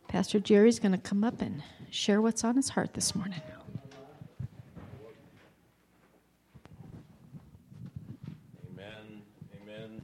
Pastor Jerry's going to come up and share what's on his heart this morning. Amen. Amen.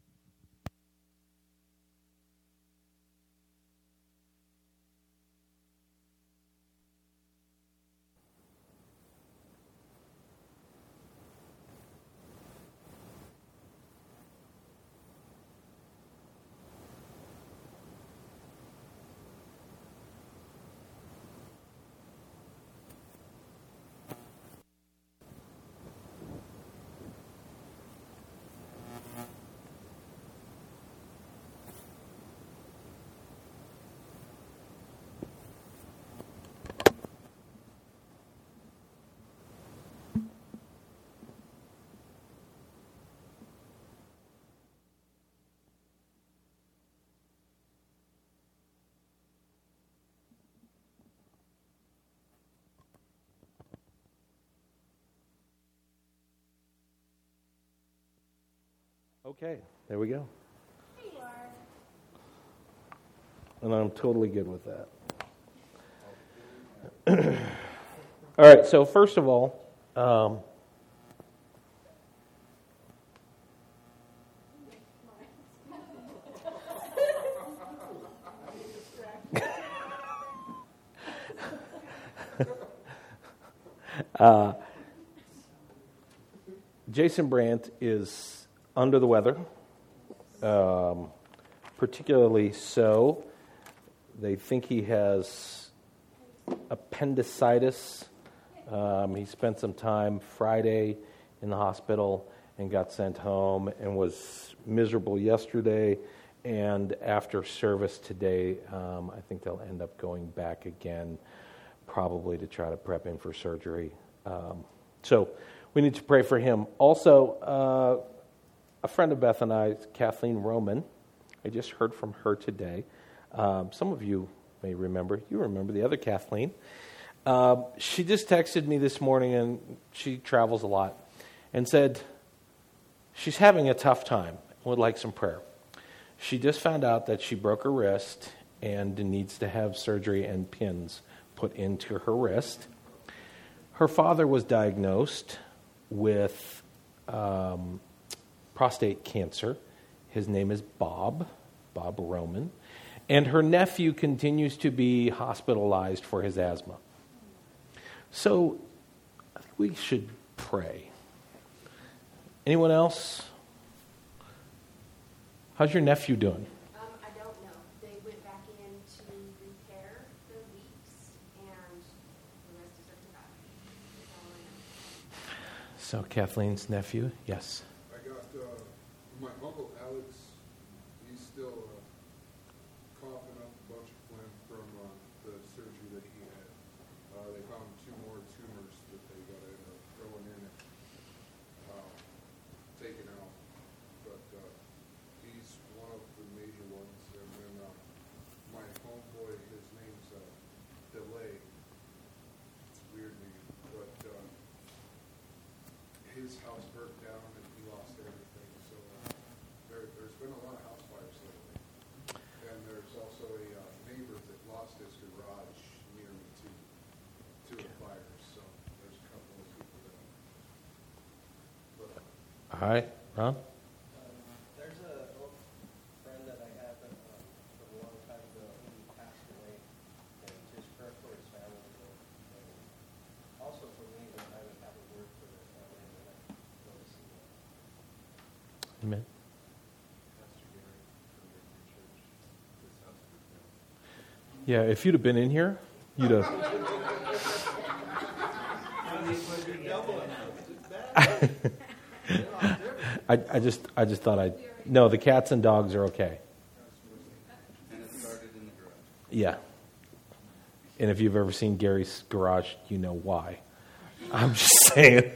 Okay, there we go. There you are. And I'm totally good with that. All right, so first of all, Jason Brandt is under the weather, particularly so. They think he has appendicitis. He spent some time Friday in the hospital and got sent home and was miserable yesterday. And after service today, I think they'll end up going back again, probably to try to prep him for surgery. So we need to pray for him. Also, a friend of Beth and I, Kathleen Roman, I just heard from her today. Some of you may remember. You remember the other Kathleen. She just texted me this morning, and she travels a lot, and said she's having a tough time and would like some prayer. She just found out that she broke her wrist and needs to have surgery and pins put into her wrist. Her father was diagnosed with prostate cancer. His name is Bob Roman. And her nephew continues to be hospitalized for his asthma. So I think we should pray. Anyone else? How's your nephew doing? I don't know. They went back in to repair the leaks, and the rest is up to God. That's all I know. So Kathleen's nephew, yes. I got my uncle Alex. He's still coughing up a bunch of phlegm from the surgery that he had. They found 2 more tumors that they got to end up throwing in and taking out. But he's one of the major ones. And then my homeboy, his name's Delay. It's a weird name, but his house burnt down and he lost everything. So there's been a lot of house fires lately. And there's also a neighbor that lost his garage near me to a fire. So there's a couple of people that. All right, Ron? There's an old friend that I had from a long time ago. He passed away, and just prayer for his family. And also for me, that I would have a word for his family when I go to see them. Amen. Pastor Gary from your church, this house was built. Yeah, if you'd have been in here, you'd have. I just thought no, the cats and dogs are okay. And it started in the garage. Yeah. And if you've ever seen Gary's garage, you know why. I'm just saying.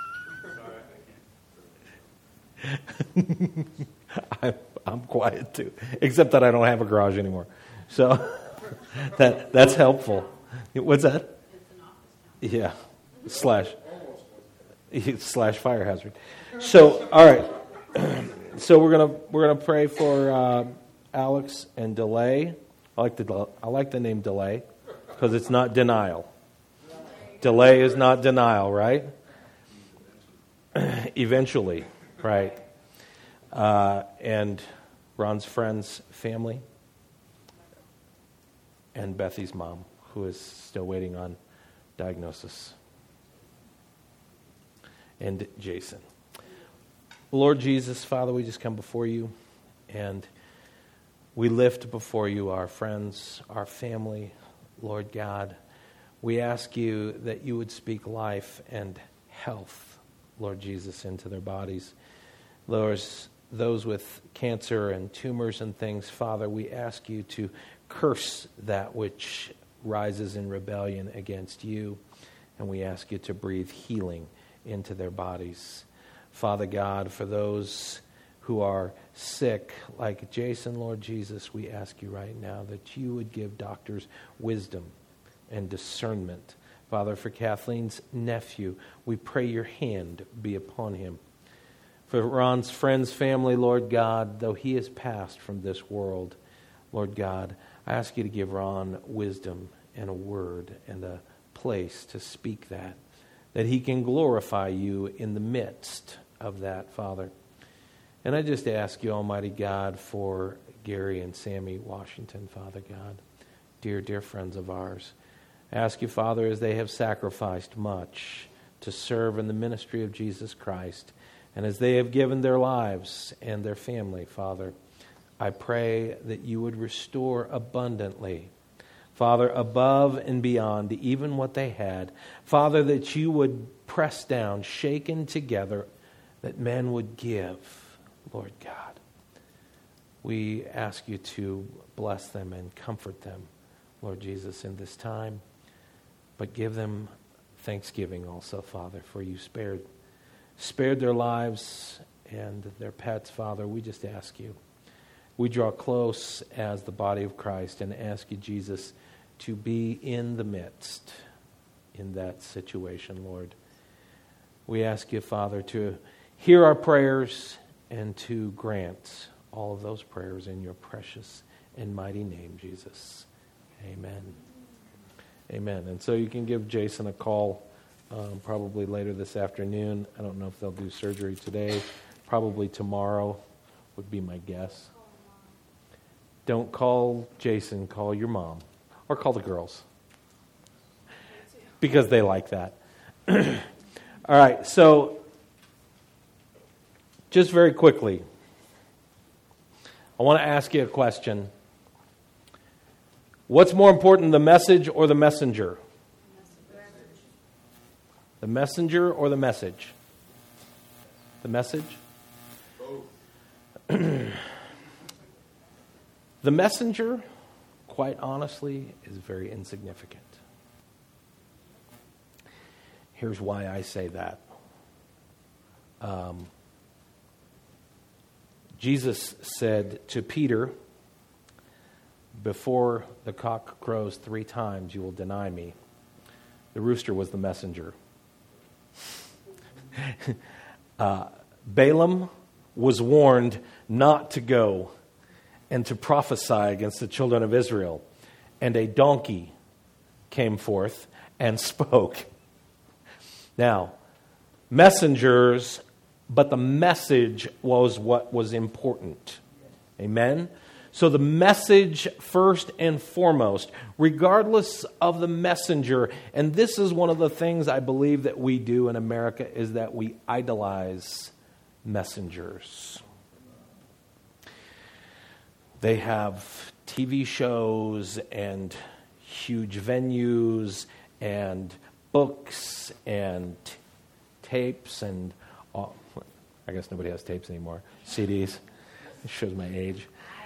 I'm quiet too, except that I don't have a garage anymore. So that's helpful. What's that? Yeah. Slash fire hazard. So all right. So we're gonna pray for Alex and Delay. I like the name Delay because it's not denial. Delay is not denial, right? Eventually, right? And Ron's friend's family and Bethy's mom, who is still waiting on diagnosis. And Jason. Lord Jesus, Father, we just come before you and we lift before you our friends, our family, Lord God. We ask you that you would speak life and health, Lord Jesus, into their bodies. Lord, those with cancer and tumors and things, Father, we ask you to curse that which rises in rebellion against you, and we ask you to breathe healing into their bodies. Father God, for those who are sick, like Jason, Lord Jesus, we ask you right now that you would give doctors wisdom and discernment. Father, for Kathleen's nephew, we pray your hand be upon him. For Ron's friend's family, Lord God, though he has passed from this world, Lord God, I ask you to give Ron wisdom and a word and a place to speak that he can glorify you in the midst of that, Father. And I just ask you, Almighty God, for Gary and Sammy Washington, Father God, dear, dear friends of ours. I ask you, Father, as they have sacrificed much to serve in the ministry of Jesus Christ, and as they have given their lives and their family, Father, I pray that you would restore abundantly, Father, above and beyond even what they had. Father, that you would press down, shaken together, that men would give, Lord God. We ask you to bless them and comfort them, Lord Jesus, in this time. But give them thanksgiving also, Father, for you spared their lives and their pets, Father. We just ask you. We draw close as the body of Christ and ask you, Jesus, to be in the midst in that situation, Lord. We ask you, Father, to hear our prayers and to grant all of those prayers in your precious and mighty name, Jesus. Amen. Amen. And so you can give Jason a call probably later this afternoon. I don't know if they'll do surgery today. Probably tomorrow would be my guess. Don't call Jason, call your mom. Or call the girls. Because they like that. All right, so just very quickly, I want to ask you a question. What's more important, the message or the messenger? The messenger or the message? The message? The messenger, quite honestly, is very insignificant. Here's why I say that. Jesus said to Peter, before the cock crows 3 times, you will deny me. The rooster was the messenger. Balaam was warned not to go and to prophesy against the children of Israel. And a donkey came forth and spoke. Now, messengers, but the message was what was important. Amen? So the message first and foremost, regardless of the messenger, and this is one of the things I believe that we do in America, is that we idolize messengers. They have TV shows and huge venues and books and tapes and I guess nobody has tapes anymore. CDs. It shows my age.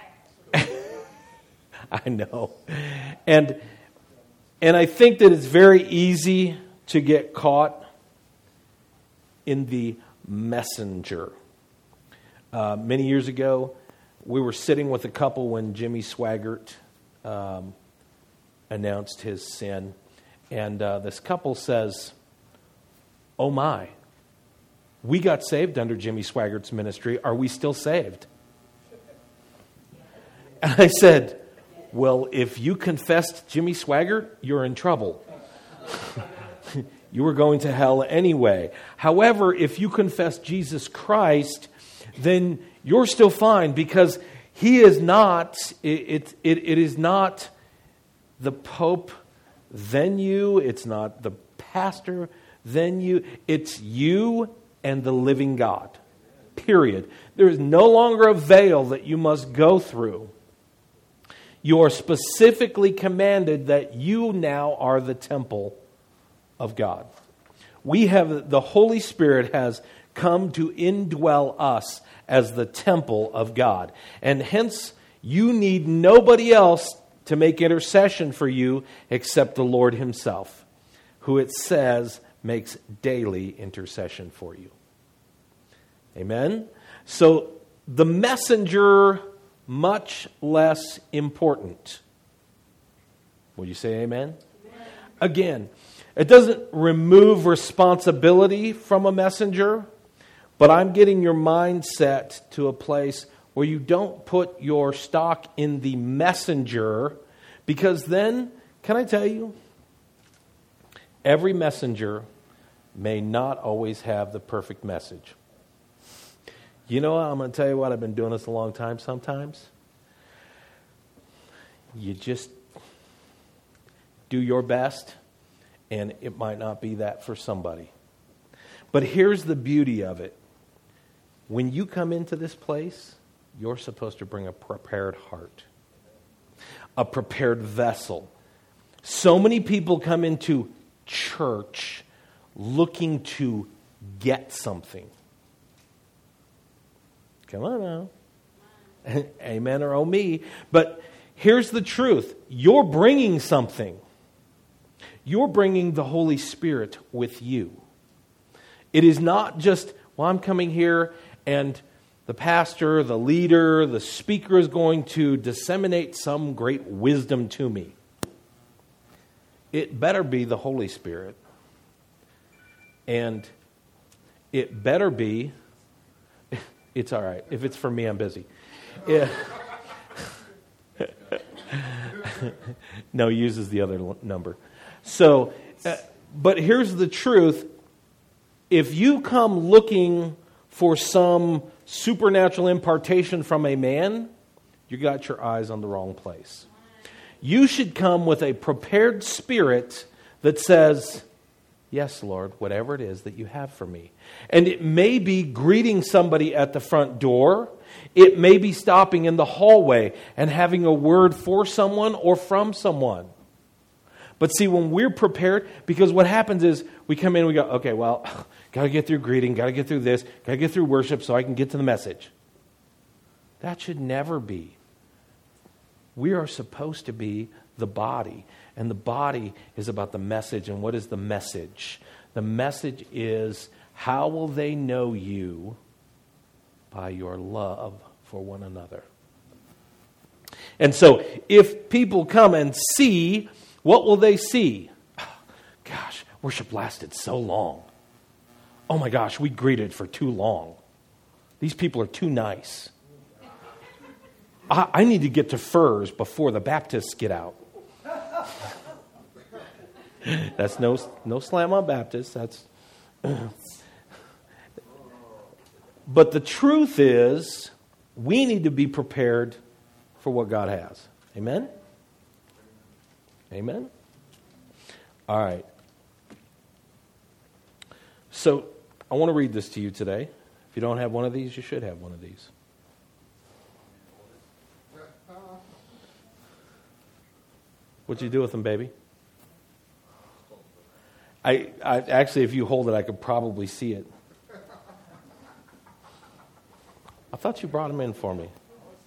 I know. And I think that it's very easy to get caught in the messenger. Many years ago, we were sitting with a couple when Jimmy Swaggart announced his sin. And this couple says, "Oh my, we got saved under Jimmy Swaggart's ministry. Are we still saved?" And I said, Well, if you confessed Jimmy Swaggart, you're in trouble. You were going to hell anyway. However, if you confess Jesus Christ, then you're still fine, because he is not, it is not the Pope, then you, it's not the pastor, then you, it's you and the living God. Period. There is no longer a veil that you must go through. You are specifically commanded that you now are the temple of God. We have, the Holy Spirit has come to indwell us as the temple of God. And hence, you need nobody else to make intercession for you except the Lord himself, who it says makes daily intercession for you. Amen? So, the messenger, much less important. Would you say amen? Amen. Again, it doesn't remove responsibility from a messenger, but I'm getting your mindset to a place where you don't put your stock in the messenger, because then, can I tell you, every messenger may not always have the perfect message. You know, I'm going to tell you what, I've been doing this a long time sometimes. You just do your best, and it might not be that for somebody. But here's the beauty of it. When you come into this place, you're supposed to bring a prepared heart, a prepared vessel. So many people come into church looking to get something. Come on now. Amen or oh me. But here's the truth. You're bringing something. You're bringing the Holy Spirit with you. It is not just, well, I'm coming here and the pastor, the leader, the speaker is going to disseminate some great wisdom to me. It better be the Holy Spirit. And it better be, it's all right. If it's for me, I'm busy. Yeah. No, he uses the other number. So, but here's the truth. If you come looking for some supernatural impartation from a man, you got your eyes on the wrong place. You should come with a prepared spirit that says, yes, Lord, whatever it is that you have for me. And it may be greeting somebody at the front door. It may be stopping in the hallway and having a word for someone or from someone. But see, when we're prepared, because what happens is we come in and we go, okay, well, got to get through greeting, got to get through this, got to get through worship so I can get to the message. That should never be. We are supposed to be the body. And the body is about the message. And what is the message? The message is, how will they know you? By your love for one another. And so, if people come and see, what will they see? Oh, gosh, worship lasted so long. Oh my gosh, we greeted for too long. These people are too nice. I need to get to Furs before the Baptists get out. That's no slam on Baptists. That's. But the truth is, we need to be prepared for what God has. Amen? Amen? All right. So, I want to read this to you today. If you don't have one of these, you should have one of these. What'd you do with them, baby? I actually, if you hold it, I could probably see it. I thought you brought them in for me.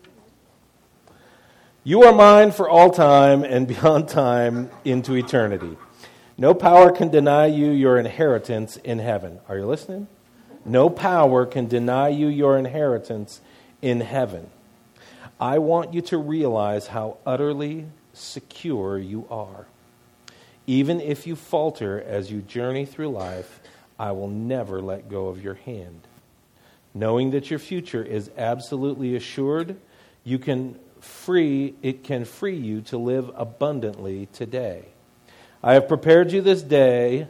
You are mine for all time and beyond time into eternity. No power can deny you your inheritance in heaven. Are you listening? No power can deny you your inheritance in heaven. I want you to realize how utterly secure you are. Even if you falter as you journey through life, I will never let go of your hand. Knowing that your future is absolutely assured, you can can free you to live abundantly today. I have prepared this day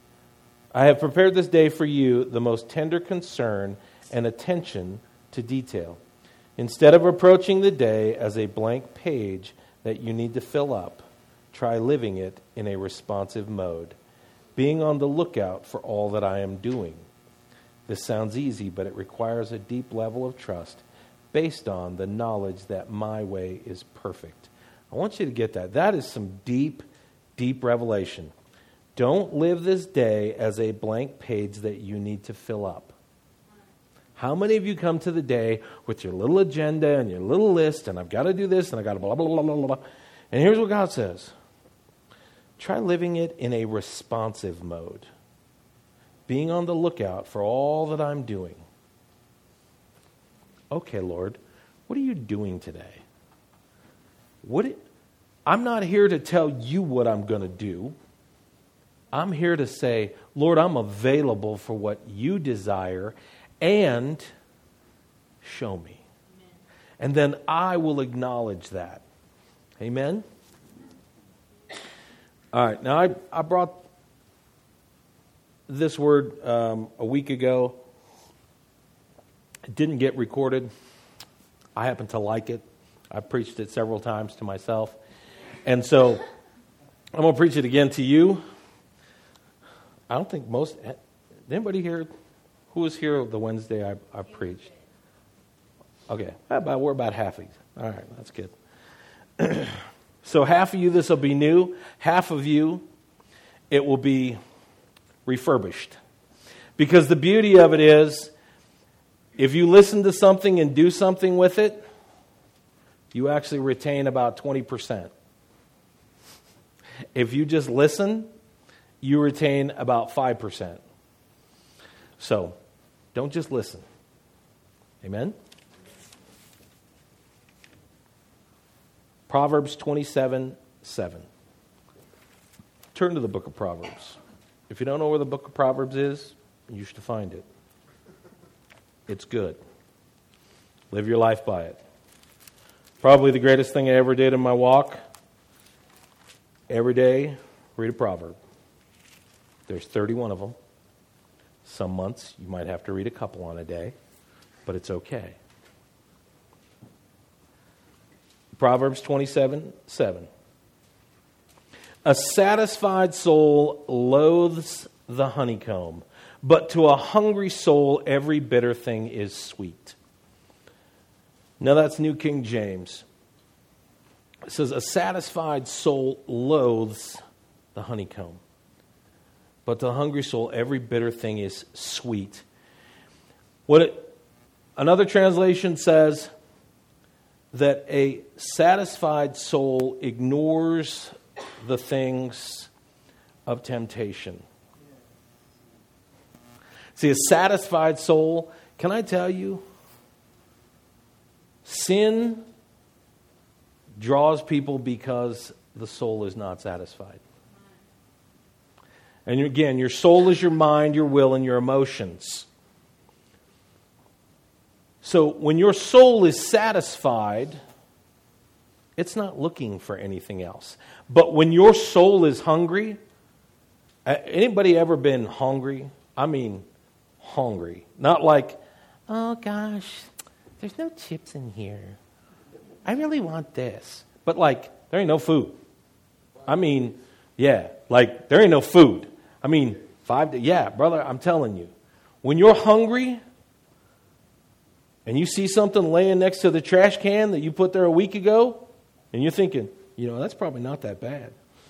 for you the most tender concern and attention to detail. Instead of approaching the day as a blank page that you need to fill up, try living it in a responsive mode, being on the lookout for all that I am doing. This sounds easy, but it requires a deep level of trust based on the knowledge that my way is perfect. I want you to get that. That is some deep, deep revelation. Don't live this day as a blank page that you need to fill up. How many of you come to the day with your little agenda and your little list, and I've got to do this, and I've got to blah, blah, blah, blah, blah. And here's what God says. Try living it in a responsive mode. Being on the lookout for all that I'm doing. Okay, Lord, what are you doing today? I'm not here to tell you what I'm going to do. I'm here to say, Lord, I'm available for what you desire, and show me. Amen. And then I will acknowledge that. Amen? All right, now I brought this word a week ago. It didn't get recorded. I happen to like it. I preached it several times to myself. And so I'm going to preach it again to you. I don't think anybody here, who was here the Wednesday I preached? Okay, we're about half of you. All right, that's good. So half of you, this will be new. Half of you, it will be refurbished. Because the beauty of it is, if you listen to something and do something with it, you actually retain about 20%. If you just listen, you retain about 5%. So, don't just listen. Amen? Proverbs 27:7. Turn to the book of Proverbs. If you don't know where the book of Proverbs is, you should find it. It's good. Live your life by it. Probably the greatest thing I ever did in my walk. Every day, read a proverb. There's 31 of them. Some months, you might have to read a couple on a day, but it's okay. Proverbs 27:7. A satisfied soul loathes the honeycomb, but to a hungry soul every bitter thing is sweet. Now that's New King James. It says, a satisfied soul loathes the honeycomb, but to a hungry soul every bitter thing is sweet. Another translation says that a satisfied soul ignores the things of temptation. See, a satisfied soul, can I tell you, sin draws people because the soul is not satisfied. And again, your soul is your mind, your will, and your emotions. So when your soul is satisfied, it's not looking for anything else. But when your soul is hungry, anybody ever been hungry? I mean, hungry. Not like, oh gosh, there's no chips in here. I really want this. But like, there ain't no food. I mean, yeah, like there ain't no food. I mean, yeah, brother, I'm telling you. When you're hungry and you see something laying next to the trash can that you put there a week ago, and you're thinking, that's probably not that bad.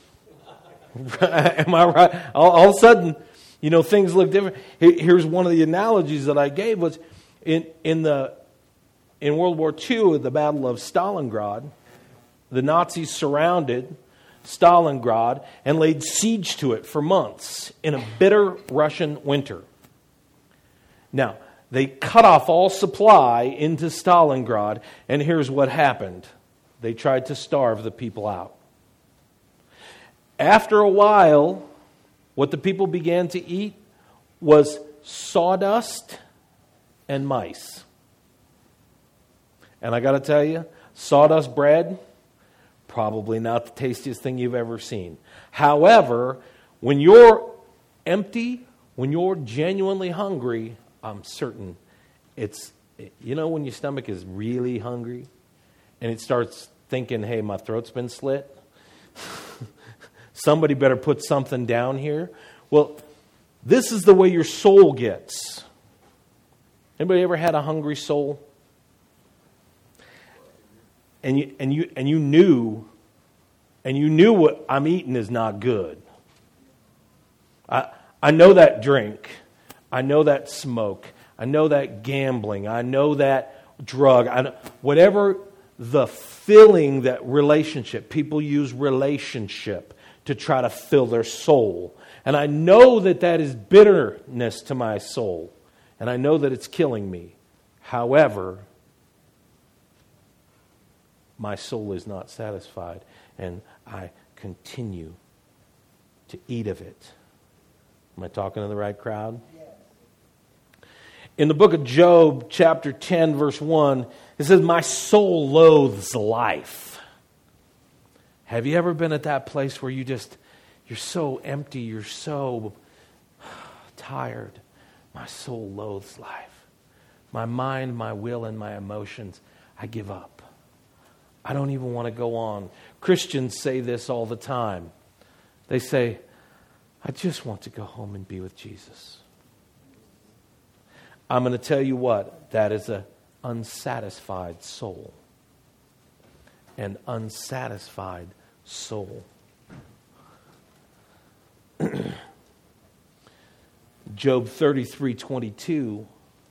Am I right? All of a sudden, things look different. Here's one of the analogies that I gave was in World War II, at the Battle of Stalingrad, the Nazis surrounded Stalingrad and laid siege to it for months in a bitter Russian winter. Now, they cut off all supply into Stalingrad, and here's what happened. They tried to starve the people out. After a while, what the people began to eat was sawdust and mice. And I got to tell you, Sawdust bread, probably not the tastiest thing you've ever seen. However, when you're empty, when you're genuinely hungry, I'm certain it's, when your stomach is really hungry and it starts thinking, hey, my throat's been slit. Somebody better put something down here. Well, this is the way your soul gets. Anybody ever had a hungry soul? And you knew what I'm eating is not good. I know that drink. I know that smoke. I know that gambling. I know that drug. Whatever the filling, that relationship. People use relationship to try to fill their soul. And I know that is bitterness to my soul. And I know that it's killing me. However, my soul is not satisfied. And I continue to eat of it. Am I talking to the right crowd? In the book of Job, chapter 10, verse 1, it says, my soul loathes life. Have you ever been at that place where you're so empty, you're so tired? My soul loathes life. My mind, my will, and my emotions, I give up. I don't even want to go on. Christians say this all the time. They say, I just want to go home and be with Jesus. I'm going to tell you what, that is an unsatisfied soul. An unsatisfied soul. Job 33:22.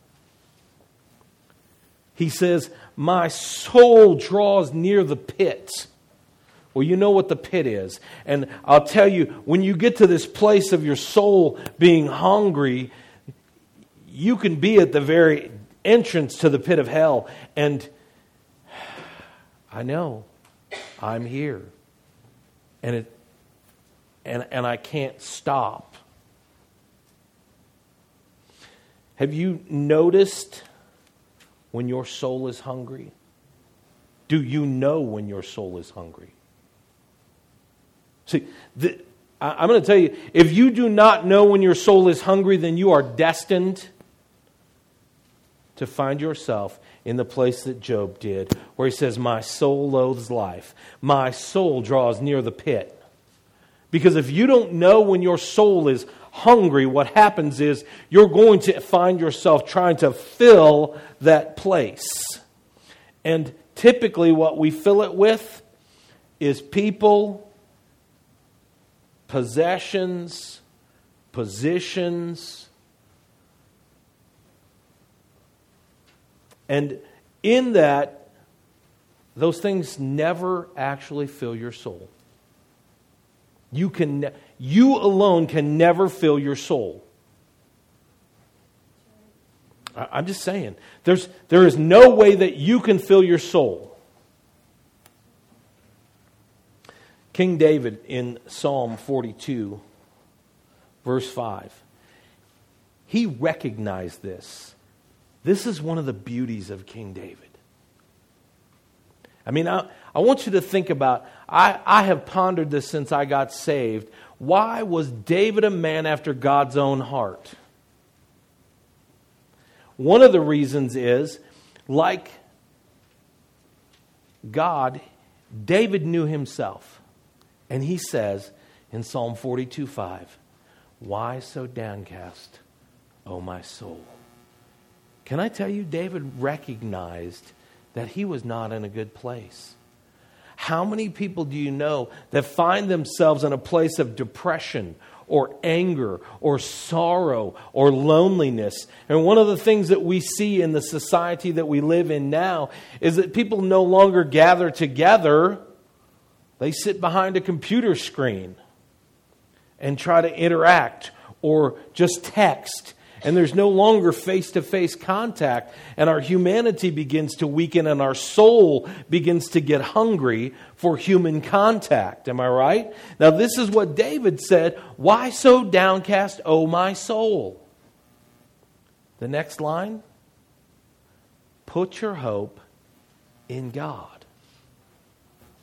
He says, my soul draws near the pit. Well, you know what the pit is. And I'll tell you, when you get to this place of your soul being hungry, you can be at the very entrance to the pit of hell. And I know I'm here. And I can't stop. Have you noticed when your soul is hungry? Do you know when your soul is hungry? See, I'm going to tell you, if you do not know when your soul is hungry, then you are destined to find yourself in the place that Job did, where he says, my soul loathes life. My soul draws near the pit. Because if you don't know when your soul is hungry, what happens is you're going to find yourself trying to fill that place. And typically what we fill it with is people, possessions, positions. And in that, those things never actually fill your soul. You alone can never fill your soul. I'm just saying, there is no way that you can fill your soul. King David in Psalm 42, verse 5, he recognized this. This is one of the beauties of King David. I mean, I want you to think about, I have pondered this since I got saved. Why was David a man after God's own heart? One of the reasons is, like God, David knew himself. And he says in Psalm 42:5, why so downcast, O my soul? Can I tell you, David recognized that he was not in a good place. How many people do you know that find themselves in a place of depression or anger or sorrow or loneliness? And one of the things that we see in the society that we live in now is that people no longer gather together. They sit behind a computer screen and try to interact or just text. And there's no longer face-to-face contact. And our humanity begins to weaken and our soul begins to get hungry for human contact. Am I right? Now this is what David said. Why so downcast, O my soul? The next line. Put your hope in God.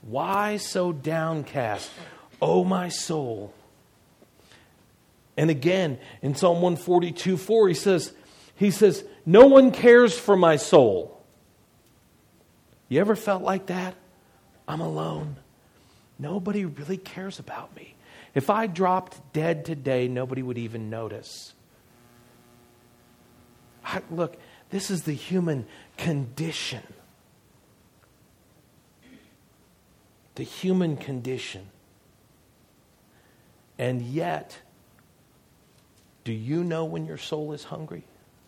Why so downcast, O my soul? And again, in Psalm 142:4, he says, no one cares for my soul. You ever felt like that? I'm alone. Nobody really cares about me. If I dropped dead today, nobody would even notice. Look, this is the human condition. The human condition. And yet, do you know when your soul is hungry?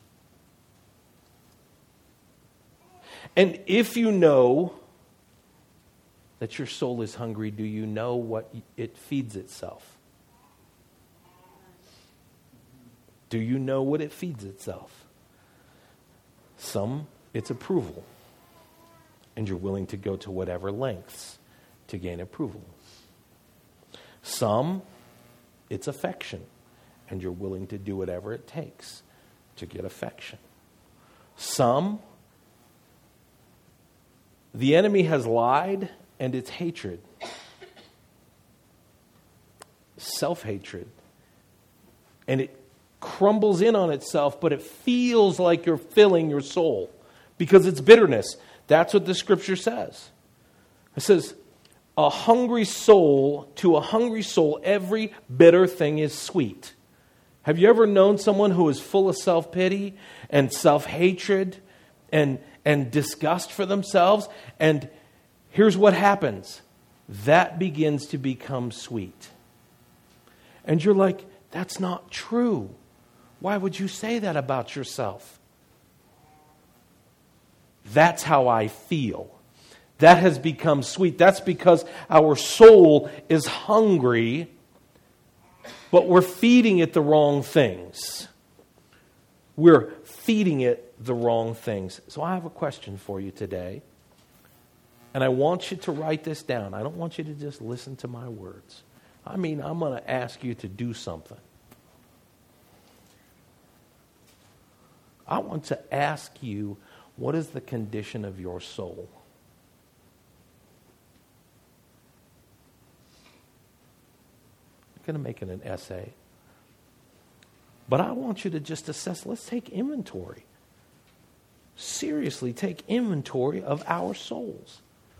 And if you know that your soul is hungry, do you know what it feeds itself? Do you know what it feeds itself? Some, it's approval. And you're willing to go to whatever lengths to gain approval. Some, it's affection. And you're willing to do whatever it takes to get affection. Some, the enemy has lied, and it's hatred. Self-hatred. And it crumbles in on itself, but it feels like you're filling your soul because it's bitterness. That's what the scripture says. It says, to a hungry soul, every bitter thing is sweet. Have you ever known someone who is full of self-pity and self-hatred and disgust for themselves? And here's what happens. That begins to become sweet. And you're like, that's not true. Why would you say that about yourself? That's how I feel. That has become sweet. That's because our soul is hungry, but we're feeding it the wrong things. We're feeding it the wrong things. So I have a question for you today. And I want you to write this down. I don't want you to just listen to my words. I mean, I'm going to ask you to do something. I want to ask you, what is the condition of your soul? I'm going to make it an essay. But I want you to just assess, let's take inventory. Seriously, take inventory of our souls.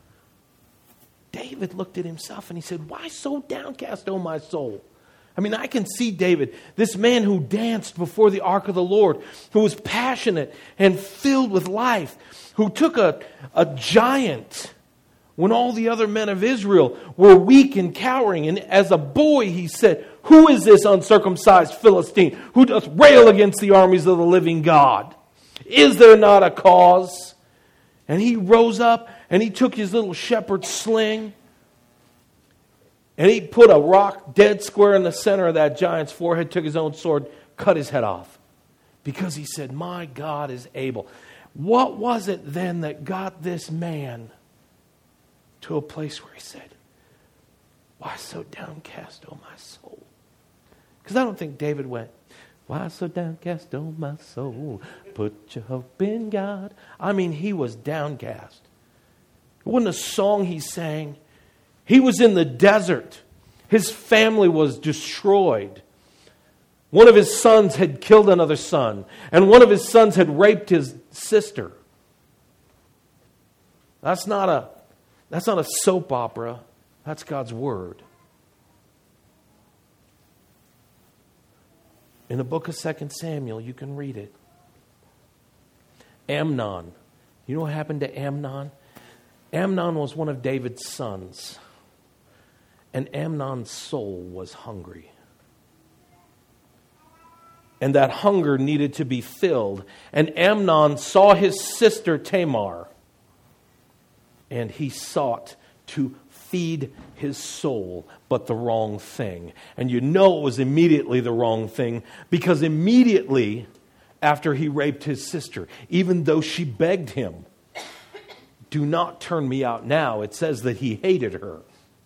David looked at himself and he said, why so downcast, O my soul? I mean, I can see David, this man who danced before the ark of the Lord, who was passionate and filled with life, who took a giant when all the other men of Israel were weak and cowering. And as a boy, he said, who is this uncircumcised Philistine who doth rail against the armies of the living God? Is there not a cause? And he rose up and he took his little shepherd's sling and he put a rock dead square in the center of that giant's forehead, took his own sword, cut his head off. Because he said, my God is able. What was it then that got this man to a place where he said, why so downcast, O my soul? Because I don't think David went, why so downcast, O my soul? Put your hope in God. I mean, he was downcast. It wasn't a song he sang. He was in the desert. His family was destroyed. One of his sons had killed another son, and one of his sons had raped his sister. That's not a soap opera. That's God's word. In the book of 2 Samuel, you can read it. Amnon. You know what happened to Amnon? Amnon was one of David's sons. And Amnon's soul was hungry. And that hunger needed to be filled. And Amnon saw his sister Tamar. And he sought to feed his soul, but the wrong thing. And you know it was immediately the wrong thing, because immediately after he raped his sister, even though she begged him, do not turn me out now, it says that he hated her.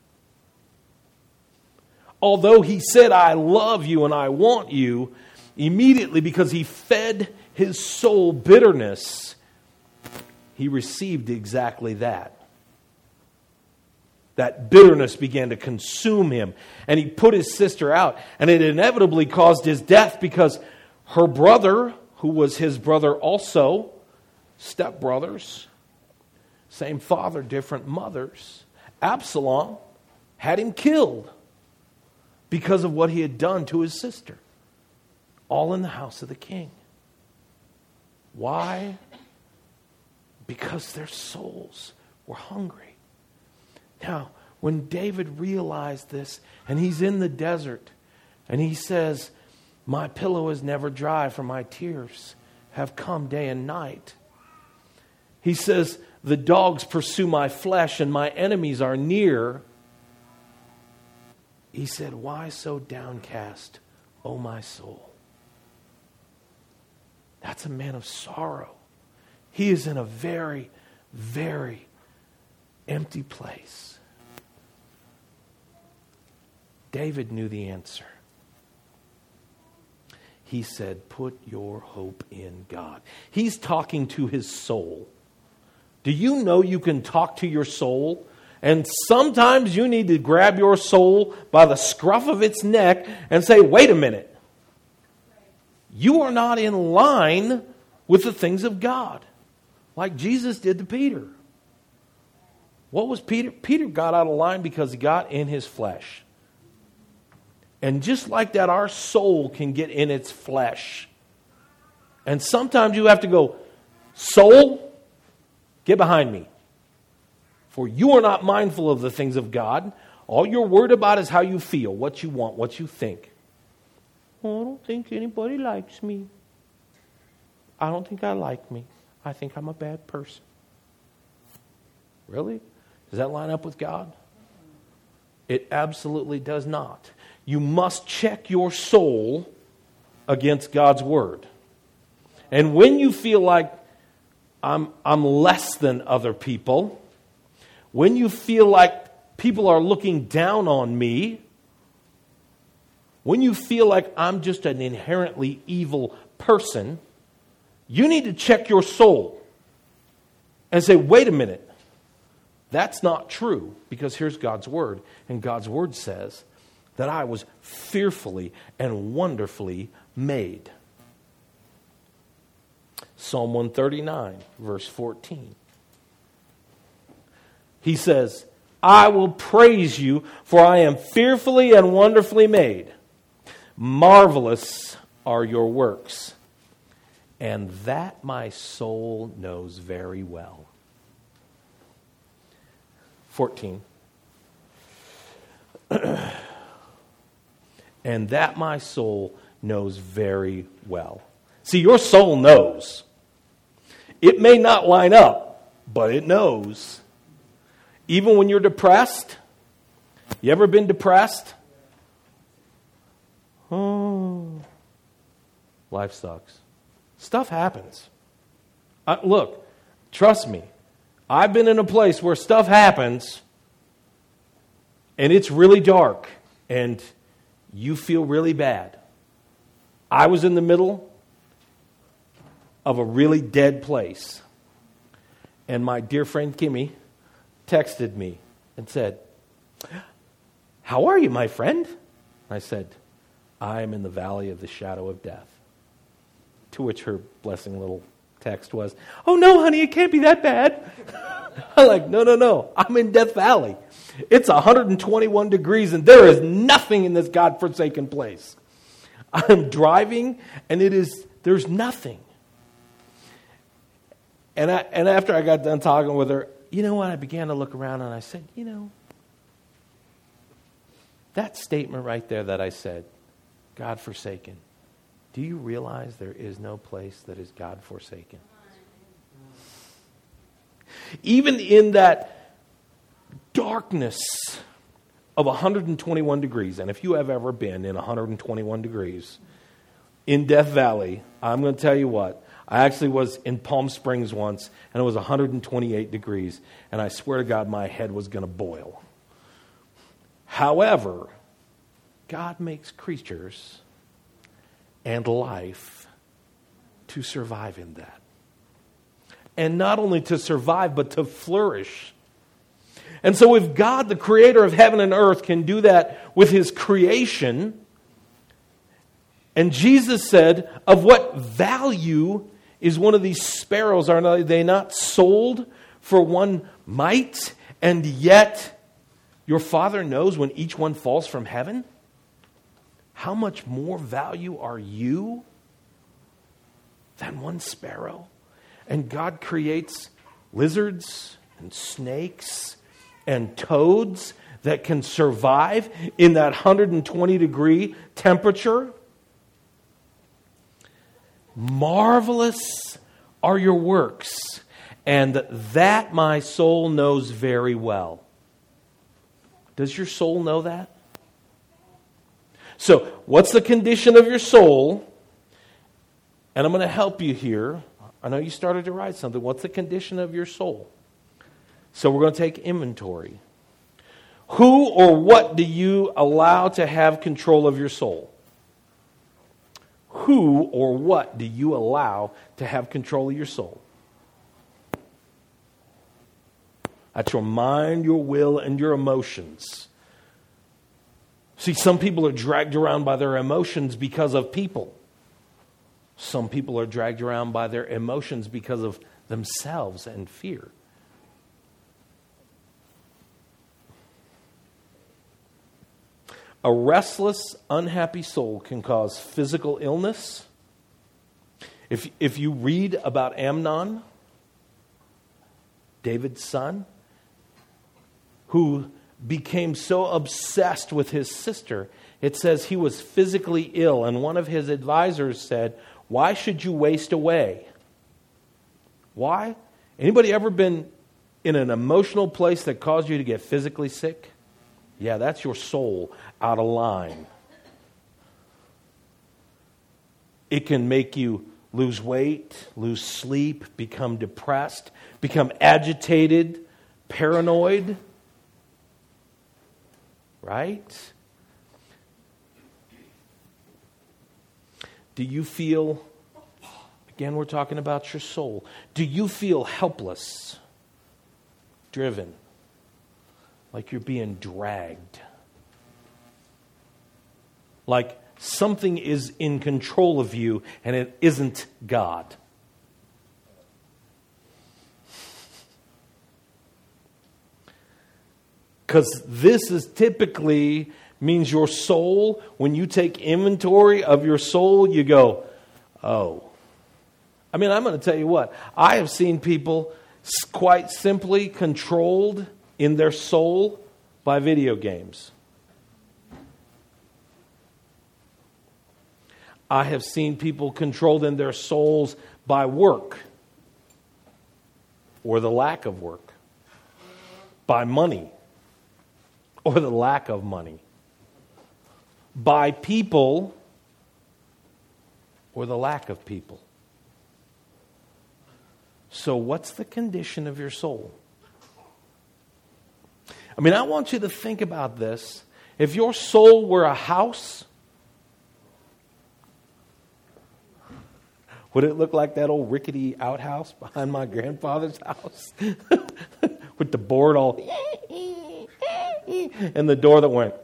Although he said, I love you and I want you, immediately because he fed his soul bitterness, he received exactly that. That bitterness began to consume him. And he put his sister out. And it inevitably caused his death because her brother, who was his brother also, stepbrothers, same father, different mothers, Absalom had him killed because of what he had done to his sister. All in the house of the king. Why? Because their souls were hungry. Now, when David realized this, and he's in the desert, and he says, my pillow is never dry, for my tears have come day and night. He says, the dogs pursue my flesh, and my enemies are near. He said, why so downcast, O my soul? That's a man of sorrow. He is in a very, very empty place. David knew the answer. He said, put your hope in God. He's talking to his soul. Do you know you can talk to your soul? And sometimes you need to grab your soul by the scruff of its neck and say, wait a minute. You are not in line with the things of God. Like Jesus did to Peter. What was Peter? Peter got out of line because he got in his flesh. And just like that, our soul can get in its flesh. And sometimes you have to go, soul, get behind me. For you are not mindful of the things of God. All you're worried about is how you feel, what you want, what you think. Oh, I don't think anybody likes me. I don't think I like me. I think I'm a bad person. Really? Does that line up with God? It absolutely does not. You must check your soul against God's word. And when you feel like I'm less than other people, when you feel like people are looking down on me, when you feel like I'm just an inherently evil person, you need to check your soul and say, wait a minute, that's not true, because here's God's word. And God's word says that I was fearfully and wonderfully made. Psalm 139, verse 14. He says, I will praise you, for I am fearfully and wonderfully made. Marvelous are your works, and that my soul knows very well. 14. And that my soul knows very well. See, your soul knows. It may not line up, but it knows. Even when you're depressed. You ever been depressed? Oh, life sucks. Stuff happens. Look, trust me. I've been in a place where stuff happens and it's really dark and you feel really bad. I was in the middle of a really dead place. And my dear friend Kimmy texted me and said, how are you, my friend? I said, I am in the valley of the shadow of death. To which her blessing little text was, oh no, honey, it can't be that bad. I'm like, no, I'm in Death Valley. It's 121 degrees and there is nothing in this godforsaken place. I'm driving and there's nothing. And after I got done talking with her, you know what? I began to look around and I said, that statement right there that I said, God forsaken. Do you realize there is no place that is God forsaken? Even in that darkness of 121 degrees, and if you have ever been in 121 degrees in Death Valley, I'm going to tell you what. I actually was in Palm Springs once, and it was 128 degrees, and I swear to God, my head was going to boil. However, God makes creatures and life to survive in that. And not only to survive, but to flourish. And so if God, the creator of heaven and earth, can do that with his creation, and Jesus said, of what value is one of these sparrows? Are they not sold for one mite? And yet your Father knows when each one falls from heaven? How much more value are you than one sparrow? And God creates lizards and snakes and toads that can survive in that 120-degree temperature. Marvelous are your works, and that my soul knows very well. Does your soul know that? So, what's the condition of your soul? And I'm going to help you here. I know you started to write something. What's the condition of your soul? So we're going to take inventory. Who or what do you allow to have control of your soul? Who or what do you allow to have control of your soul? That's your mind, your will, and your emotions. See, some people are dragged around by their emotions because of people. Some people are dragged around by their emotions because of themselves and fear. A restless, unhappy soul can cause physical illness. If you read about Amnon, David's son, who became so obsessed with his sister, it says he was physically ill, and one of his advisors said, "Why should you waste away?" Why? Anybody ever been in an emotional place that caused you to get physically sick? Yeah, that's your soul out of line. It can make you lose weight, lose sleep, become depressed, become agitated, paranoid. Right? Do you feel, again, we're talking about your soul. Do you feel helpless, driven, like you're being dragged? Like something is in control of you and it isn't God? Because this is typically means your soul, when you take inventory of your soul, you go, oh. I mean, I'm going to tell you what. I have seen people quite simply controlled in their soul by video games. I have seen people controlled in their souls by work or the lack of work, by money or the lack of money, by people or the lack of people. So what's the condition of your soul? I mean, I want you to think about this. If your soul were a house, would it look like that old rickety outhouse behind my grandfather's house? With the board all... and the door that went...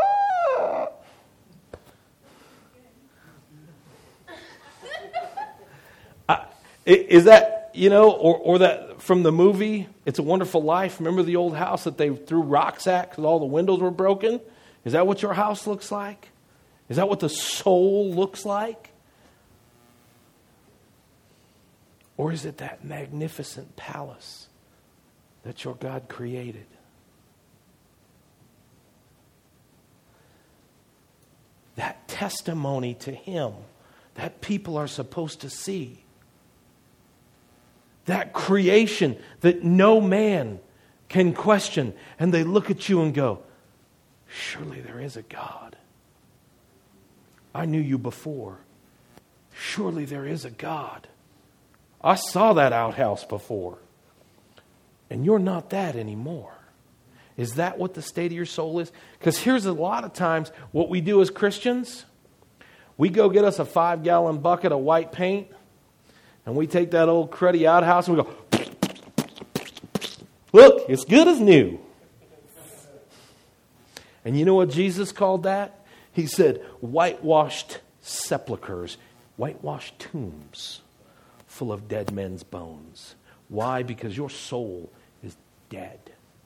Is that, or that from the movie, It's a Wonderful Life? Remember the old house that they threw rocks at because all the windows were broken? Is that what your house looks like? Is that what the soul looks like? Or is it that magnificent palace that your God created? That testimony to Him that people are supposed to see. That creation that no man can question. And they look at you and go, surely there is a God. I knew you before. Surely there is a God. I saw that outhouse before. And you're not that anymore. Is that what the state of your soul is? Because here's a lot of times what we do as Christians. We go get us a 5-gallon bucket of white paint. And we take that old cruddy outhouse and we go, look, it's good as new. And you know what Jesus called that? He said, whitewashed sepulchres, whitewashed tombs full of dead men's bones. Why? Because your soul is dead.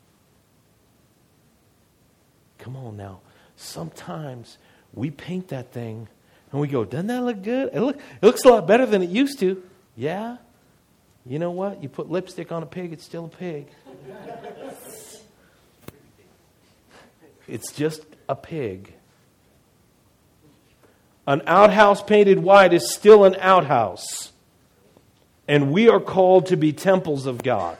Come on now. Sometimes we paint that thing and we go, doesn't that look good? It looks a lot better than it used to. Yeah. You know what? You put lipstick on a pig, it's still a pig. It's just a pig. An outhouse painted white is still an outhouse. And we are called to be temples of God.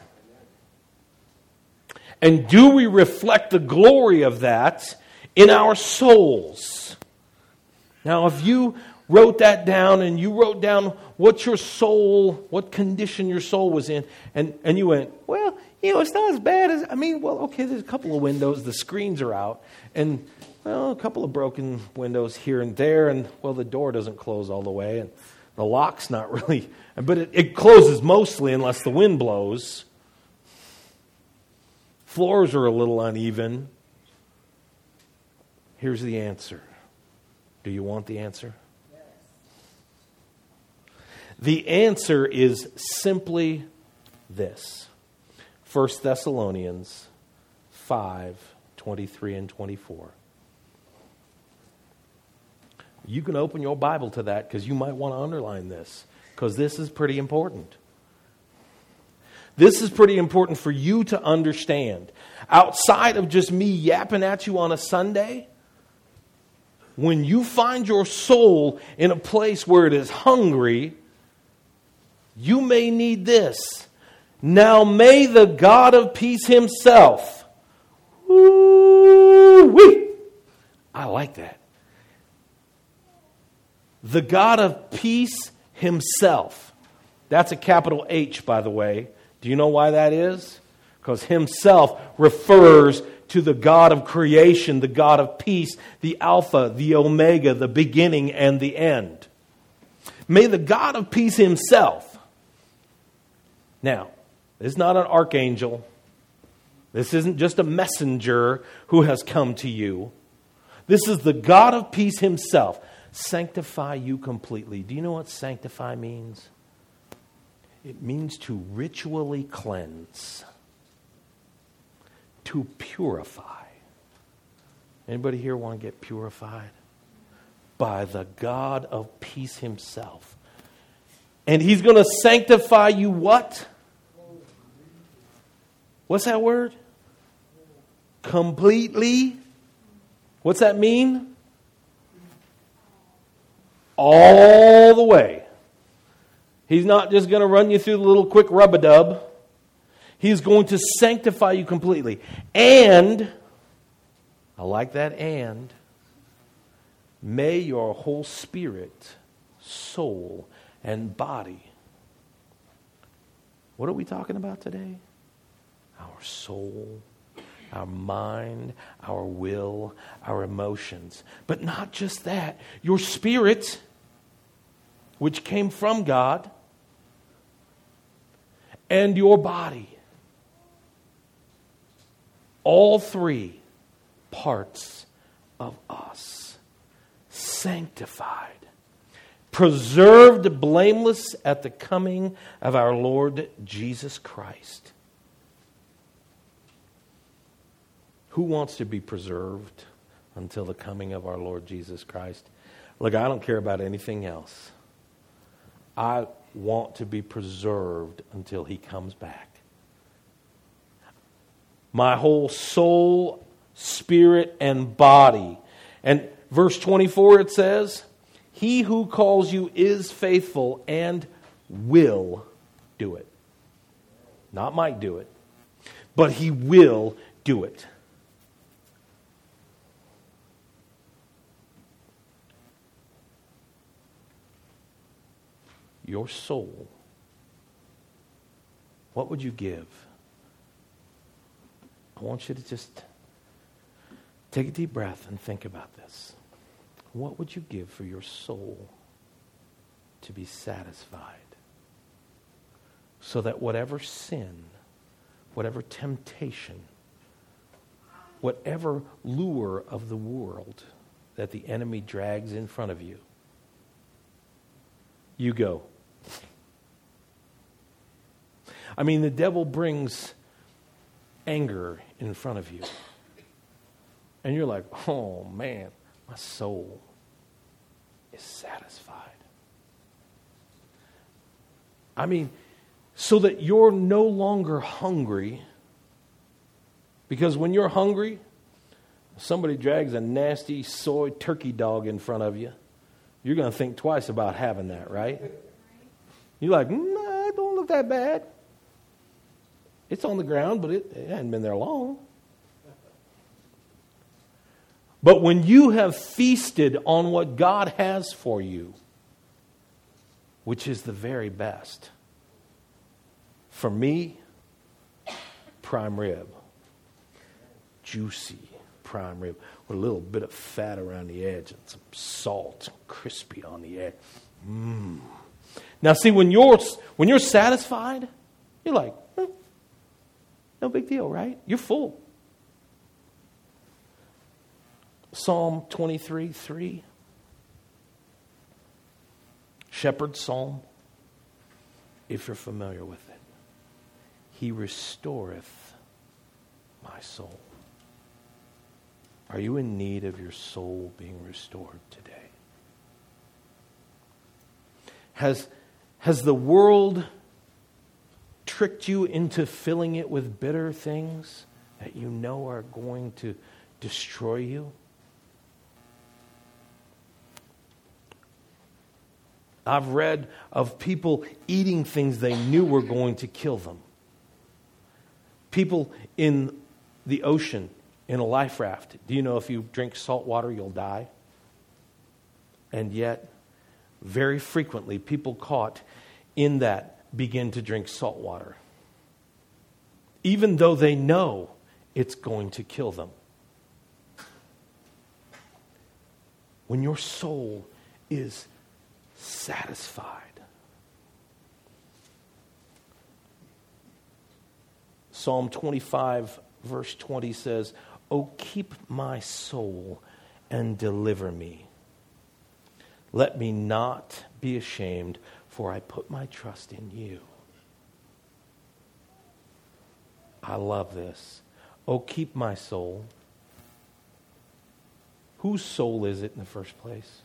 And do we reflect the glory of that in our souls? Now, if you wrote that down and you wrote down what condition your soul was in, and you went, well, it's not as bad as, okay, there's a couple of windows, the screens are out, and, a couple of broken windows here and there, and, the door doesn't close all the way, and the lock's not really, but it closes mostly unless the wind blows. Floors are a little uneven. Here's the answer. Do you want the answer? Yes. The answer is simply this. 1 Thessalonians 5:23 and 24. You can open your Bible to that because you might want to underline this because this is pretty important. This is pretty important for you to understand. Outside of just me yapping at you on a Sunday, when you find your soul in a place where it is hungry, you may need this. Now may the God of peace himself, woo-wee, I like that. The God of peace himself. That's a capital H, by the way. Do you know why that is? Because himself refers to the God of creation, the God of peace, the Alpha, the Omega, the beginning and the end. May the God of peace himself. Now, this is not an archangel. This isn't just a messenger who has come to you. This is the God of peace himself. Sanctify you completely. Do you know what sanctify means? It means to ritually cleanse, to purify. Anybody here want to get purified? By the God of peace himself. And he's going to sanctify you what? What's that word? Completely. What's that mean? All the way. He's not just going to run you through the little quick rub-a-dub. He's going to sanctify you completely. And, I like that and, may your whole spirit, soul, and body. What are we talking about today? Our soul, our mind, our will, our emotions. But not just that. Your spirit, which came from God, and your body. All three parts of us. Sanctified. Preserved blameless at the coming of our Lord Jesus Christ. Who wants to be preserved until the coming of our Lord Jesus Christ? Look, I don't care about anything else. I want to be preserved until he comes back. My whole soul, spirit, and body. And verse 24 it says, he who calls you is faithful and will do it. Not might do it, but he will do it. Your soul, what would you give? I want you to just take a deep breath and think about this. What would you give for your soul to be satisfied? So that whatever sin, whatever temptation, whatever lure of the world that the enemy drags in front of you, you go. I mean, the devil brings anger in front of you. And you're like, oh man, my soul is satisfied. I mean, so that you're no longer hungry. Because when you're hungry, somebody drags a nasty soy turkey dog in front of you, you're going to think twice about having that, right? You're like, nah, it don't look that bad. It's on the ground, but it hadn't been there long. But when you have feasted on what God has for you, which is the very best, for me, prime rib. Juicy prime rib with a little bit of fat around the edge and some salt, crispy on the edge. Now see, when you're satisfied, you're like, no big deal, right? You're full. Psalm 23:3. Shepherd's Psalm, if you're familiar with it. He restoreth my soul. Are you in need of your soul being restored today? Has the world tricked you into filling it with bitter things that you know are going to destroy you? I've read of people eating things they knew were going to kill them. People in the ocean, in a life raft. Do you know if you drink salt water, you'll die? And yet, very frequently, people caught in that begin to drink salt water, even though they know it's going to kill them. When your soul is satisfied, Psalm 25, verse 20 says, "O keep my soul and deliver me. Let me not be ashamed, for I put my trust in you." I love this. "O keep my soul." Whose soul is it in the first place?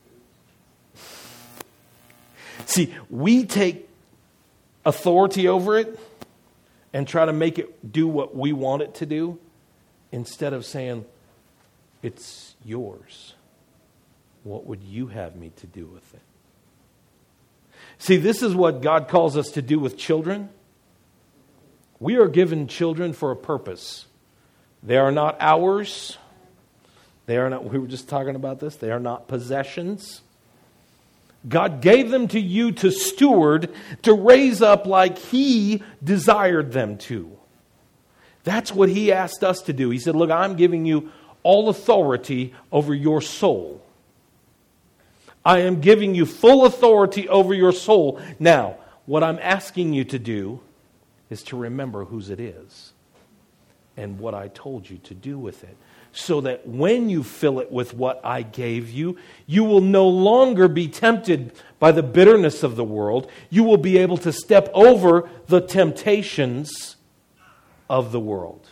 See, we take authority over it and try to make it do what we want it to do, instead of saying, it's yours. What would you have me to do with it? See, this is what God calls us to do with children. We are given children for a purpose. They are not ours. They are not, we were just talking about this, they are not possessions. God gave them to you to steward, to raise up like He desired them to. That's what He asked us to do. He said, look, I'm giving you all authority over your soul. I am giving you full authority over your soul. Now, what I'm asking you to do is to remember whose it is and what I told you to do with it, so that when you fill it with what I gave you, you will no longer be tempted by the bitterness of the world. You will be able to step over the temptations of the world.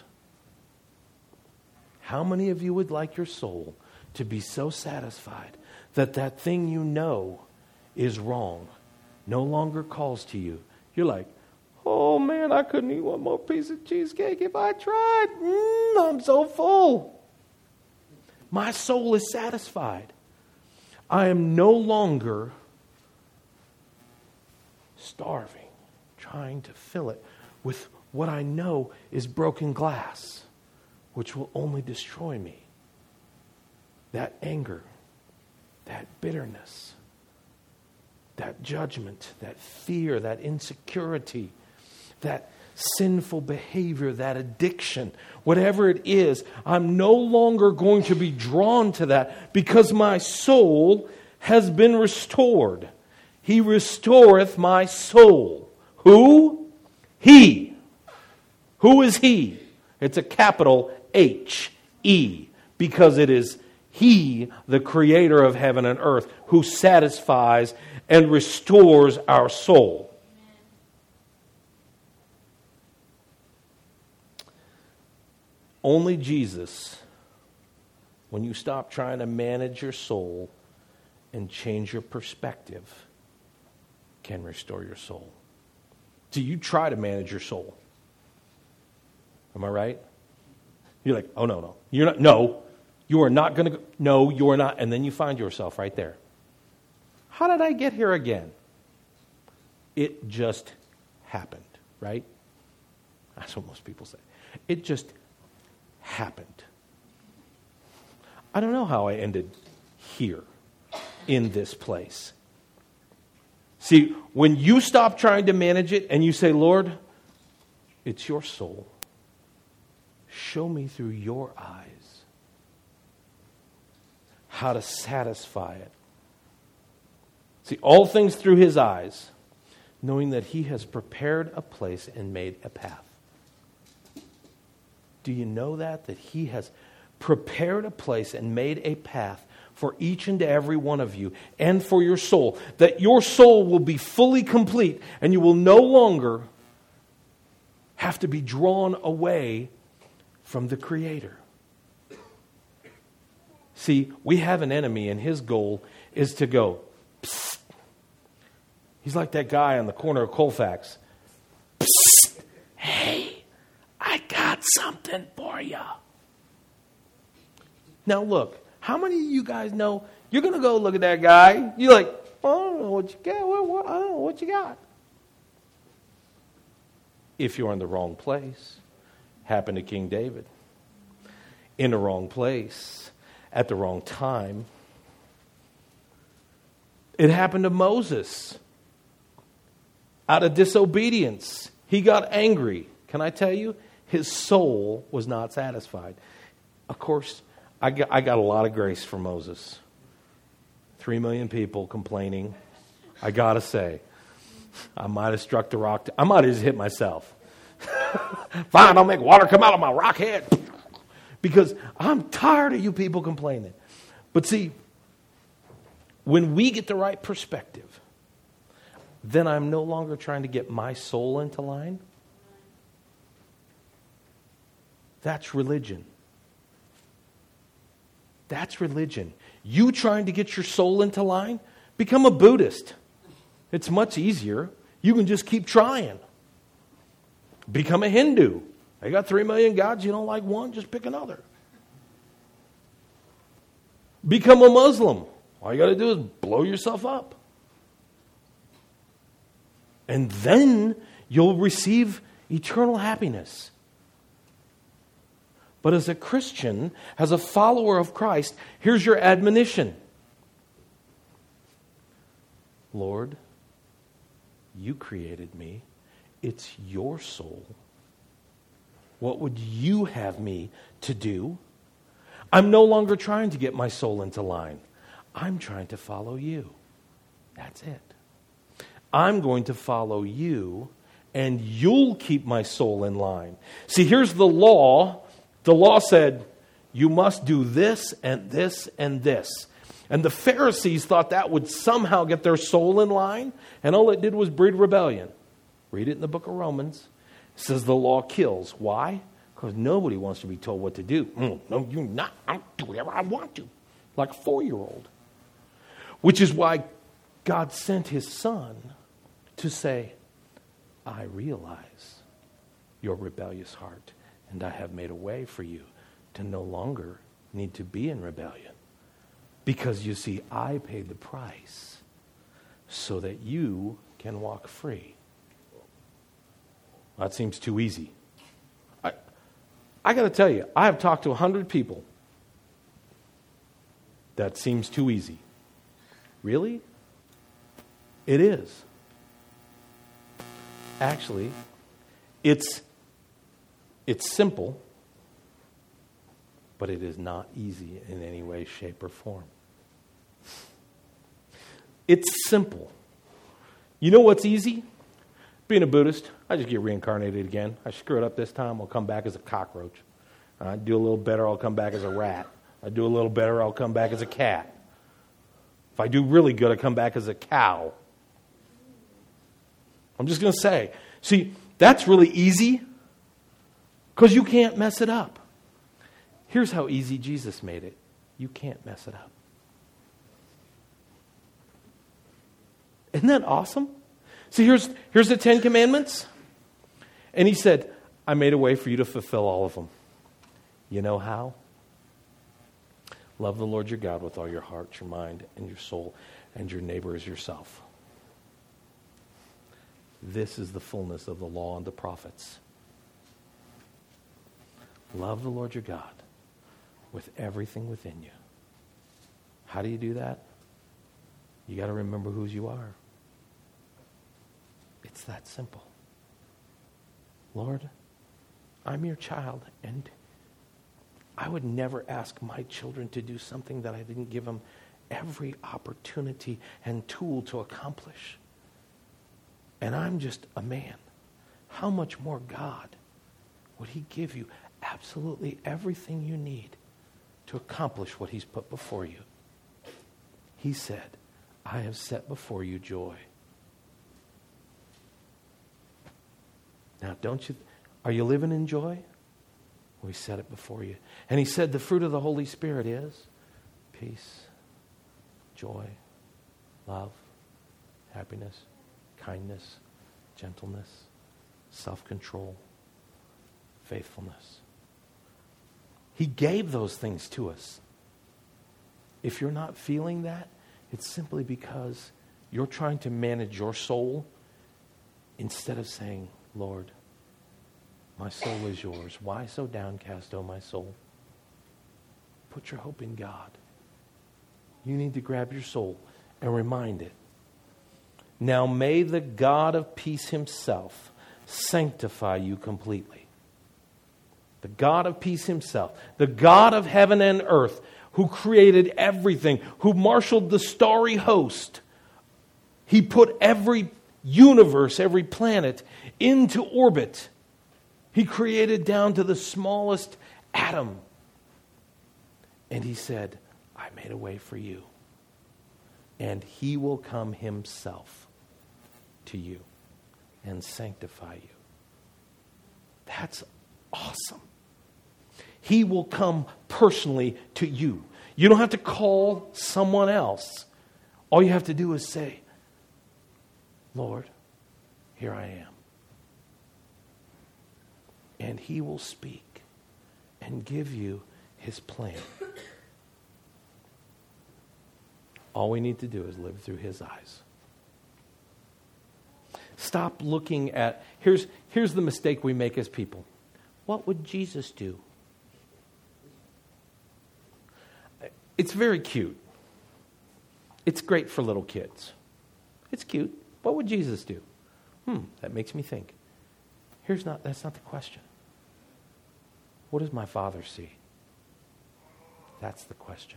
How many of you would like your soul to be so satisfied that that thing you know is wrong no longer calls to you? You're like, oh man, I couldn't eat one more piece of cheesecake if I tried. I'm so full. My soul is satisfied. I am no longer starving, trying to fill it with what I know is broken glass, which will only destroy me. That anger, that bitterness, that judgment, that fear, that insecurity, that sinful behavior, that addiction, whatever it is, I'm no longer going to be drawn to that because my soul has been restored. He restoreth my soul. Who? He. Who is He? It's a capital H-E, because it is He, the creator of heaven and earth, who satisfies and restores our soul. Only Jesus, when you stop trying to manage your soul and change your perspective, can restore your soul. So you try to manage your soul. Am I right? You're like, oh, no. You're not. No, you are not going to. No, you are not. And then you find yourself right there. How did I get here again? It just happened, right? That's what most people say. It just happened. I don't know how I ended here in this place. See, when you stop trying to manage it and you say, Lord, it's your soul. Show me through your eyes how to satisfy it. See, all things through his eyes, knowing that he has prepared a place and made a path. Do you know that? That he has prepared a place and made a path for each and every one of you and for your soul. That your soul will be fully complete and you will no longer have to be drawn away from the Creator. See, we have an enemy and his goal is to go, psst. He's like that guy on the corner of Colfax. Psst. Hey, I got something for you. Now look, how many of you guys know you're going to go look at that guy? You're like, I don't know what you got. I don't know what you got. If you're in the wrong place, happened to King David. In the wrong place, at the wrong time. It happened to Moses. Out of disobedience, he got angry. Can I tell you? His soul was not satisfied. Of course, I got a lot of grace for Moses. 3 million people complaining. I got to say, I might have struck the rock. I might have just hit myself. Fine, I'll make water come out of my rock head. Because I'm tired of you people complaining. But see, when we get the right perspective, then I'm no longer trying to get my soul into line. That's religion. That's religion. You trying to get your soul into line? Become a Buddhist. It's much easier. You can just keep trying. Become a Hindu. They got 3 million gods. You don't like one, just pick another. Become a Muslim. All you got to do is blow yourself up. And then you'll receive eternal happiness. But as a Christian, as a follower of Christ, here's your admonition. Lord, you created me. It's your soul. What would you have me to do? I'm no longer trying to get my soul into line. I'm trying to follow you. That's it. I'm going to follow you, and you'll keep my soul in line. See, here's the law. The law said, you must do this and this and this. And the Pharisees thought that would somehow get their soul in line, and all it did was breed rebellion. Read it in the book of Romans. It says the law kills. Why? Because nobody wants to be told what to do. No, you're not. I'll do whatever I want to. Like a 4-year-old. Which is why God sent his son to say, I realize your rebellious heart, and I have made a way for you to no longer need to be in rebellion. Because you see, I paid the price so that you can walk free. That seems too easy. I got to tell you, I have talked to 100 people. That seems too easy. Really? It is. Actually, it's simple, but it is not easy in any way, shape, or form. It's simple. You know what's easy? Being a Buddhist, I just get reincarnated again. I screw it up this time, I'll come back as a cockroach. I do a little better, I'll come back as a rat. I do a little better, I'll come back as a cat. If I do really good, I come back as a cow. I'm just going to say. See, that's really easy because you can't mess it up. Here's how easy Jesus made it. You can't mess it up. Isn't that awesome? See, here's the 10 Commandments. And he said, I made a way for you to fulfill all of them. You know how? Love the Lord your God with all your heart, your mind, and your soul, and your neighbor as yourself. This is the fullness of the law and the prophets. Love the Lord your God with everything within you. How do you do that? You got to remember whose you are. It's that simple. Lord, I'm your child, and I would never ask my children to do something that I didn't give them every opportunity and tool to accomplish. And I'm just a man. How much more God would he give you absolutely everything you need to accomplish what he's put before you? He said, I have set before you joy. Now, are you living in joy? Well, he set it before you. And he said the fruit of the Holy Spirit is peace, joy, love, happiness, kindness, gentleness, self-control, faithfulness. He gave those things to us. If you're not feeling that, it's simply because you're trying to manage your soul instead of saying, Lord, my soul is yours. Why so downcast, O my soul? Put your hope in God. You need to grab your soul and remind it. Now may the God of peace himself sanctify you completely. The God of peace himself, the God of heaven and earth, who created everything, who marshaled the starry host. He put every universe, every planet into orbit. He created down to the smallest atom. And he said, I made a way for you. And he will come himself to you and sanctify you. That's awesome. He will come personally to you. You don't have to call someone else. All you have to do is say, Lord, here I am. And he will speak and give you his plan. All we need to do is live through his eyes. Stop looking at, here's the mistake we make as people. What would Jesus do? It's very cute. It's great for little kids. It's cute. What would Jesus do? That makes me think. That's not the question. What does my Father see? That's the question.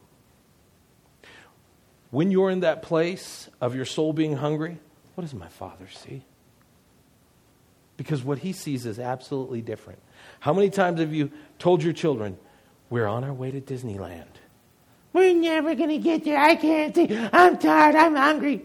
When you're in that place of your soul being hungry, what does my Father see? Because what he sees is absolutely different. How many times have you told your children, we're on our way to Disneyland? We're never going to get there. I can't see. I'm tired. I'm hungry.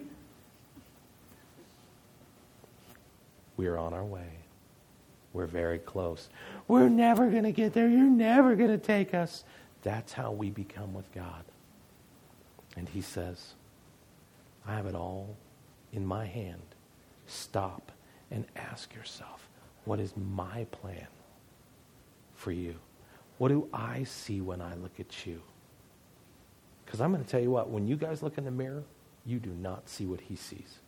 We're on our way. We're very close. We're never going to get there. You're never going to take us. That's how we become with God. And he says, I have it all in my hand. Stop and ask yourself, what is my plan for you? What do I see when I look at you? Because I'm going to tell you what, when you guys look in the mirror, you do not see what he sees.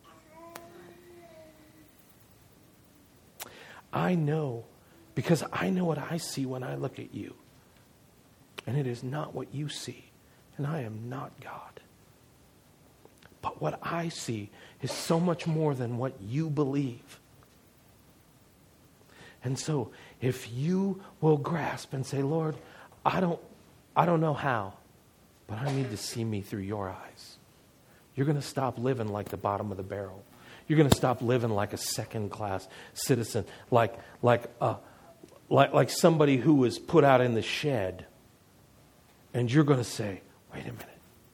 I know, because I know what I see when I look at you. And it is not what you see. And I am not God. But what I see is so much more than what you believe. And so, if you will grasp and say, Lord, I don't know how, but I need to see me through your eyes. You're going to stop living like the bottom of the barrel. You're going to stop living like a second-class citizen, like like somebody who was put out in the shed. And you're going to say, wait a minute.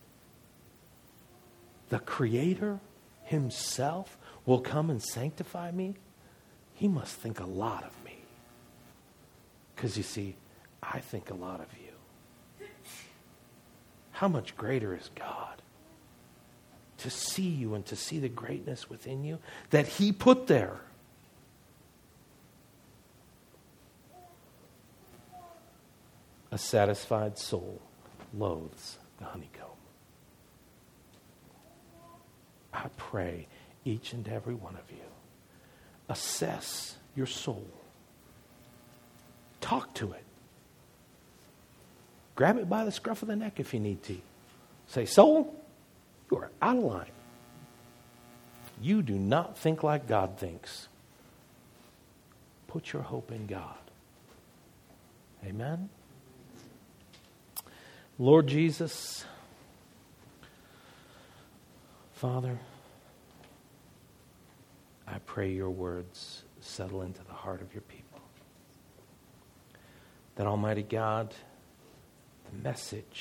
The Creator himself will come and sanctify me? He must think a lot of me. Because you see, I think a lot of you. How much greater is God to see you and to see the greatness within you that he put there? A satisfied soul loathes the honeycomb. I pray each and every one of you, assess your soul. Talk to it. Grab it by the scruff of the neck if you need to. Say, soul, you are out of line. You do not think like God thinks. Put your hope in God. Amen? Lord Jesus, Father, I pray your words settle into the heart of your people. That Almighty God, the message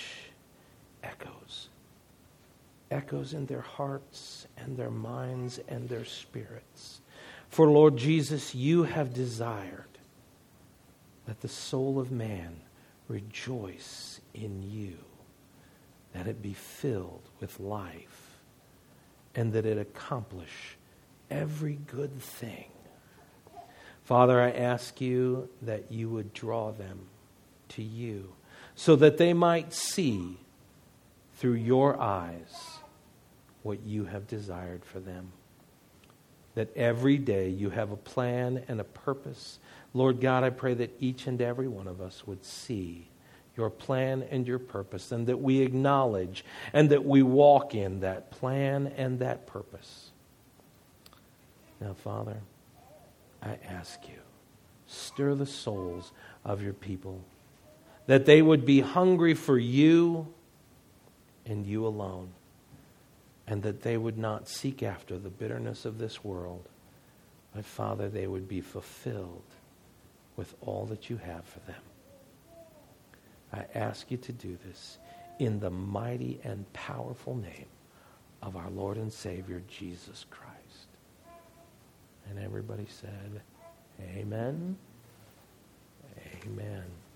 echoes in their hearts and their minds and their spirits. For Lord Jesus, you have desired that the soul of man rejoice in you, that it be filled with life, and that it accomplish every good thing. Father, I ask you that you would draw them to you so that they might see through your eyes what you have desired for them. That every day you have a plan and a purpose. Lord God, I pray that each and every one of us would see your plan and your purpose, and that we acknowledge and that we walk in that plan and that purpose. Now, Father, I ask you, stir the souls of your people, that they would be hungry for you and you alone, and that they would not seek after the bitterness of this world, but, Father, they would be fulfilled with all that you have for them. I ask you to do this in the mighty and powerful name of our Lord and Savior, Jesus Christ. And everybody said, amen, amen.